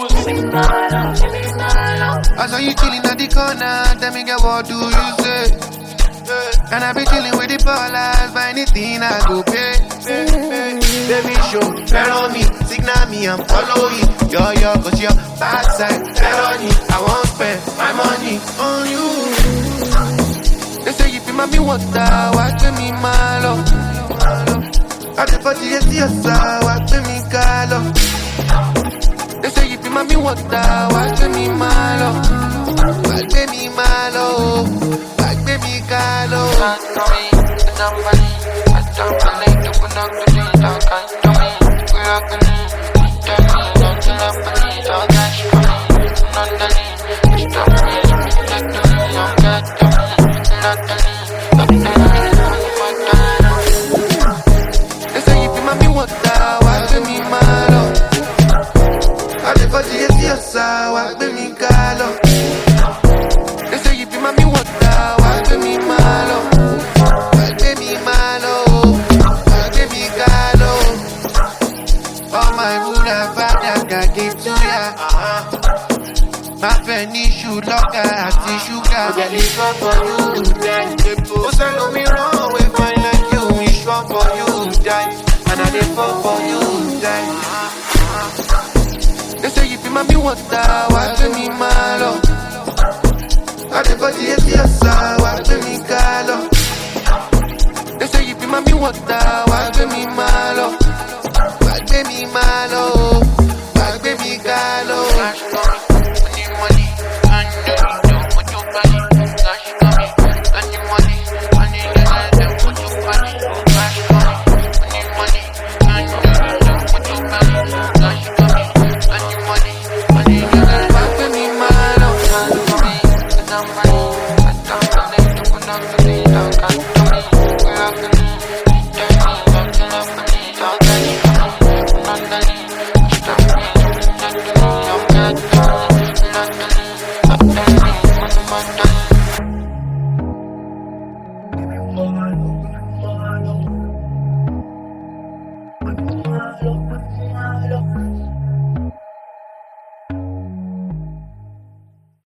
I saw you chilling at the corner, tell me girl what do you say? And I be chilling with the ballers, buy anything I go pay. Baby show, follow me, signal me and follow you. Yo, cause your backside, felony. I won't spend my money on you. They say you be mommy water, watch me malo. I just put you yes, watch me calo. They say you be mommy water, watch me malo. Watch me malo. Watch me calo. They say you be mommy water, watch me malo. I just got you yes, watch me calo. They say you be mommy water, watch me malo. Watch me malo, watch me calo. All my Buddha father can give to ya. My penny should lock her at the sugar. Get it for you, then. Oh, say no me wrong, we find like you, we strong for you, die. And I dey fall for you, die. They say you be mommy water, watch me malo. I dey got the yes, watch me calo. They say you be mommy water, watch me malo. Watch me malo, watch me calo.